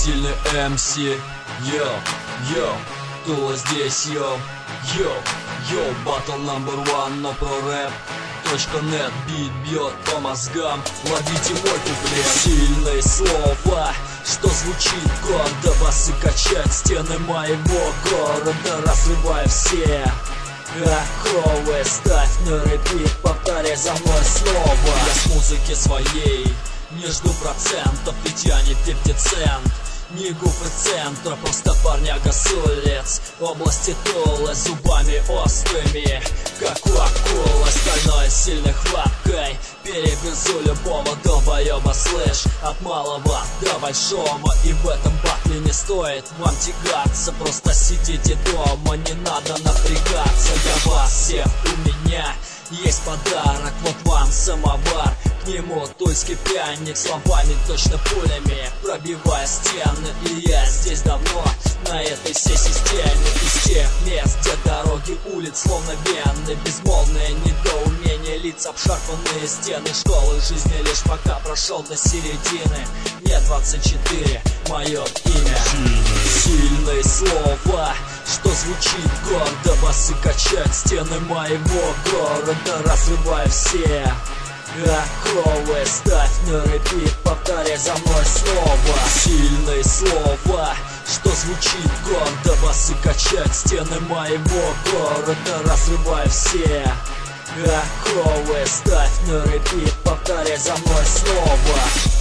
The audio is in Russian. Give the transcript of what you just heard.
сильный МС. Йоу, Тула здесь, йоу, батл номер 1, но про рэп .нет, бит бьет по мозгам, ловите мой куплет. Сильные слова, что звучит гордо, басы качать стены моего города, разрывая все оковы. Ставь на репит, повторяй за мной снова. Я с музыки своей не жду процентов, ведь я не 50 Cent, не гуфы центра, просто парняга с улиц области Тулы, зубами острыми, как у акулы, стальной сильной хваткой перегрызу любого долбоеба, слышь, от малого до большого. И в этом батле не стоит вам тягаться, просто сидите дома, не надо напрягаться. Для вас всех у меня есть подарок, вот вам самовар, к нему тульский пряник, словами точно пулями пробивая стены. И я здесь давно, на этой всей системе, из тех мест, где дороги улиц словно вены, безмолвное недоумение, лица обшарпанные стены школы жизни, лишь пока прошел до середины. Мне 24, мое имя. Сильные слова, что звучит гордо, басы качать стены моего города, разрывая все оковы. Ставь на репит, повторяй за мной снова. Сильные слова, что звучит гордо, басы качать стены моего города, разрывая все оковы. Ставь на репит, повторяй за мной снова.